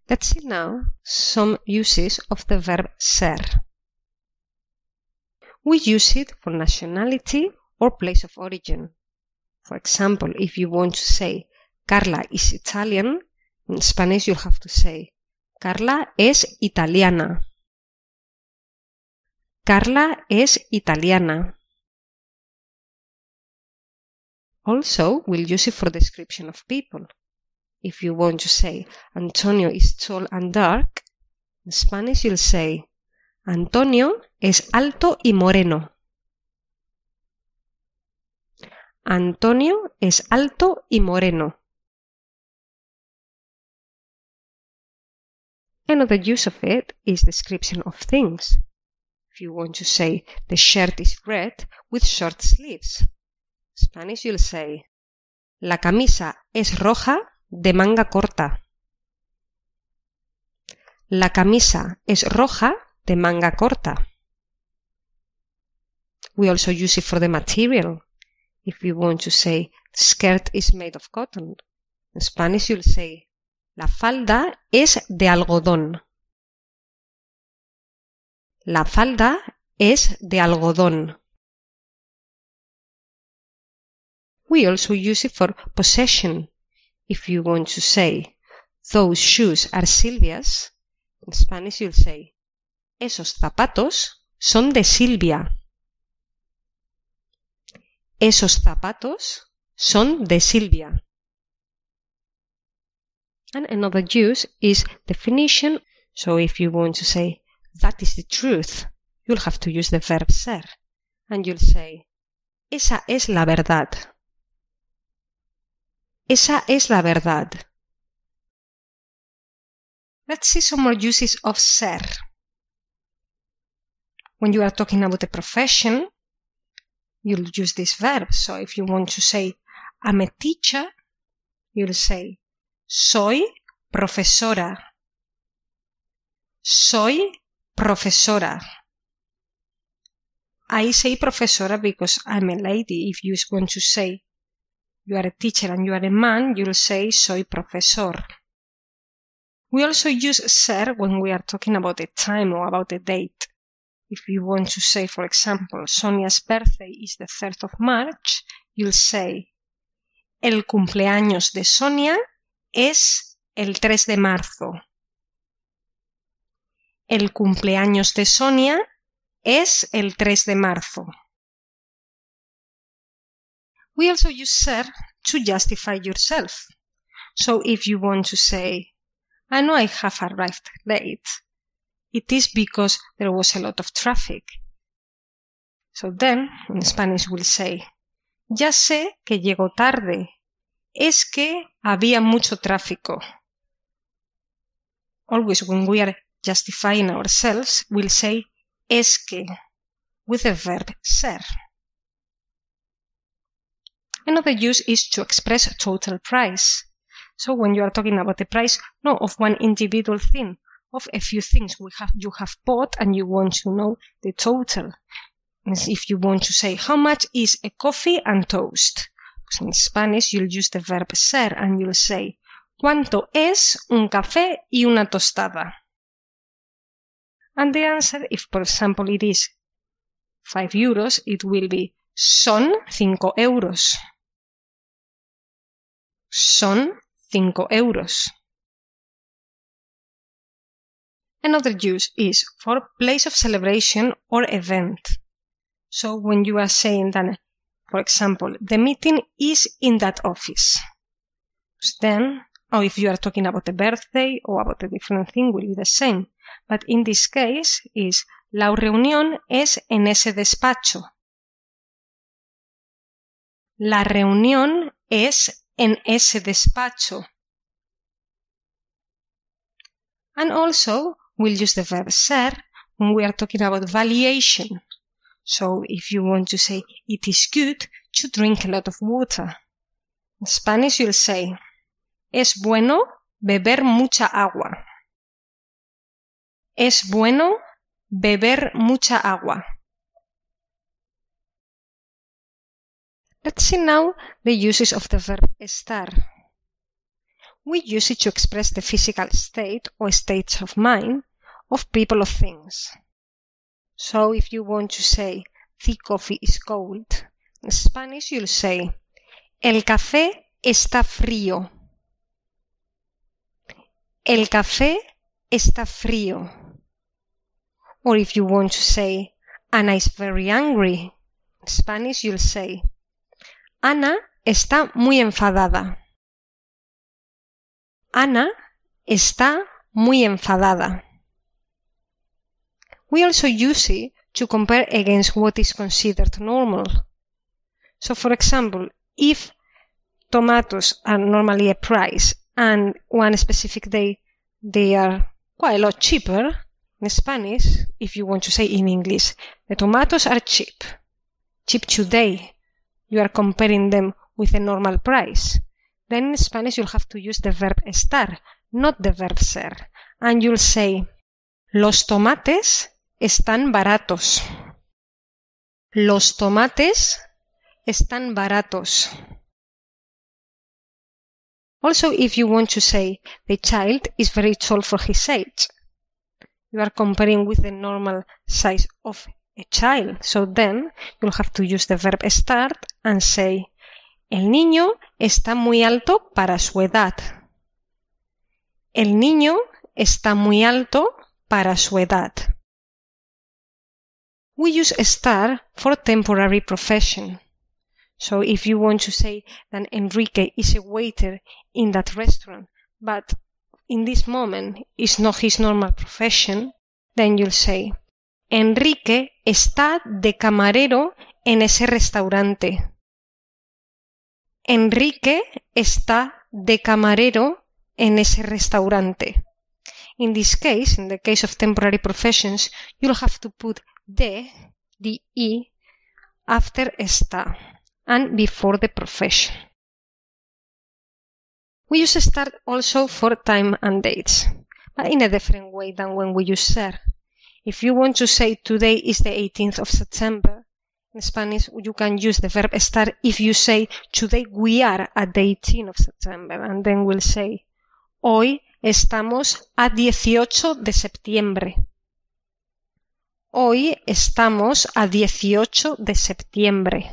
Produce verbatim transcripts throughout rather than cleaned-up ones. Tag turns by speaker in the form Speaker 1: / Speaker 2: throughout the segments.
Speaker 1: Let's see now some uses of the verb ser. We use it for nationality or place of origin. For example, if you want to say Carla is Italian, in Spanish you'll have to say Carla es italiana. Carla es italiana. Also, we'll use it for description of people. If you want to say Antonio is tall and dark, in Spanish you'll say Antonio es alto y moreno. Antonio es alto y moreno. Another use of it is description of things. If you want to say the shirt is red with short sleeves, in Spanish you'll say La camisa es roja de manga corta. La camisa es roja de manga corta. We also use it for the material. If you want to say the skirt is made of cotton, in Spanish you'll say La falda es de algodón. La falda es de algodón. We also use it for possession. If you want to say those shoes are Silvia's, in Spanish you'll say Esos zapatos son de Silvia. Esos zapatos son de Silvia. And another use is definition. So if you want to say that is the truth, you'll have to use the verb ser. And you'll say Esa es la verdad. Esa es la verdad. Let's see some more uses of ser. When you are talking about a profession, you'll use this verb. So if you want to say I'm a teacher, you'll say Soy profesora. Soy profesora. I say profesora because I'm a lady. If you want to say you are a teacher and you are a man, you'll say soy profesor. We also use ser when we are talking about a time or about a date. If you want to say, for example, Sonia's birthday is the third of March, you'll say El cumpleaños de Sonia es el tres de marzo. El cumpleaños de Sonia es el tres de marzo. We also use ser to justify yourself. So if you want to say, I know I have arrived late, it is because there was a lot of traffic. So then, in Spanish we'll say, Ya sé que llego tarde. Es que había mucho tráfico. Always when we are justifying ourselves, we'll say es que with the verb ser. Another use is to express total price. So when you are talking about the price, not of one individual thing, of a few things we have you have bought and you want to know the total. If you want to say how much is a coffee and toast, because in Spanish you'll use the verb ser and you'll say ¿Cuánto es un café y una tostada? And the answer, if for example it is five euros, it will be son cinco euros. Son cinco euros. Another use is for place of celebration or event. So when you are saying that, for example, the meeting is in that office, then, or if you are talking about a birthday or about a different thing, will be the same. But in this case is la reunión es en ese despacho. La reunión es en ese despacho. And also, we'll use the verb ser when we are talking about valuation. So if you want to say it is good to drink a lot of water, in Spanish you'll say es bueno beber mucha agua. Es bueno beber mucha agua. Let's see now the uses of the verb estar. We use it to express the physical state or states of mind of people or things. So if you want to say the coffee is cold, in Spanish you'll say el café está frío. El café está frío. Or if you want to say Ana is very angry, in Spanish you'll say Ana está muy enfadada. Ana está muy enfadada. We also use it to compare against what is considered normal. So, for example, if tomatoes are normally a price and one specific day they are quite a lot cheaper, in Spanish, if you want to say in English, the tomatoes are cheap. Cheap today. You are comparing them with a normal price. Then in Spanish you'll have to use the verb estar, not the verb ser. And you'll say, los tomates están baratos. Los tomates están baratos. Also, if you want to say the child is very tall for his age, you are comparing with the normal size of a child. So then you'll have to use the verb estar and say, el niño está muy alto para su edad. El niño está muy alto para su edad. We use estar for temporary profession. So if you want to say that Enrique is a waiter in that restaurant, but in this moment is not his normal profession, then you'll say, Enrique está de camarero en ese restaurante. Enrique está de camarero en ese restaurante. In this case, in the case of temporary professions, you'll have to put de, the e, after está and before the profession. We use estar also for time and dates, but in a different way than when we use ser. If you want to say today is the eighteenth of September, in Spanish you can use the verb estar if you say today we are at the eighteenth of September, and then we'll say hoy estamos a dieciocho de septiembre. Hoy estamos a dieciocho de septiembre.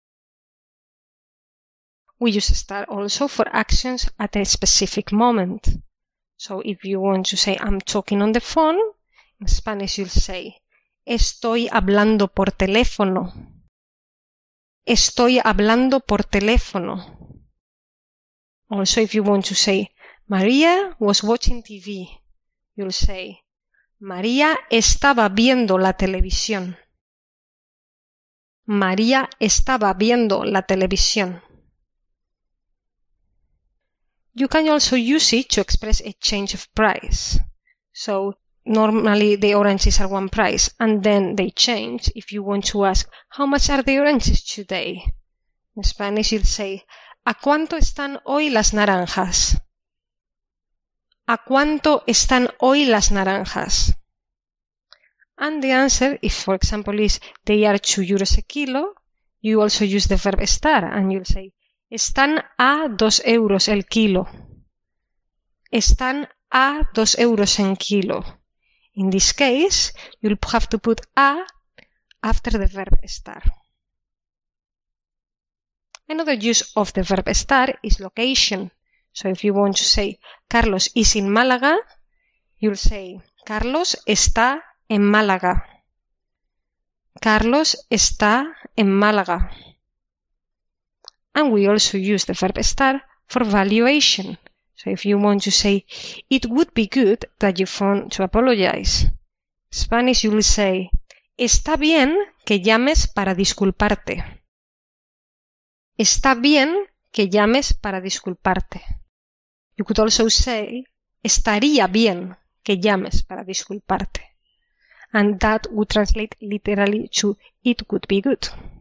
Speaker 1: We use estar also for actions at a specific moment. So if you want to say I'm talking on the phone, in Spanish you'll say estoy hablando por teléfono. Estoy hablando por teléfono. Also, if you want to say Maria was watching T V, you'll say María estaba viendo la televisión. María estaba viendo la televisión. You can also use it to express a change of price. So normally the oranges are one price and then they change. If you want to ask, how much are the oranges today? In Spanish you'll say, ¿a cuánto están hoy las naranjas? ¿A cuánto están hoy las naranjas? And the answer, if for example is they are two euros a kilo, you also use the verb estar and you'll say, están a dos euros el kilo. Están a dos euros en kilo. In this case, you'll have to put a after the verb estar. Another use of the verb estar is location. So if you want to say Carlos is in Málaga, you'll say Carlos está en Málaga. Carlos está en Málaga. And we also use the verb estar for valuation. So if you want to say, it would be good that you phone to apologize. In Spanish you will say, está bien que llames para disculparte. Está bien que llames para disculparte. You could also say, estaría bien que llames para disculparte. And that would translate literally to, it would be good.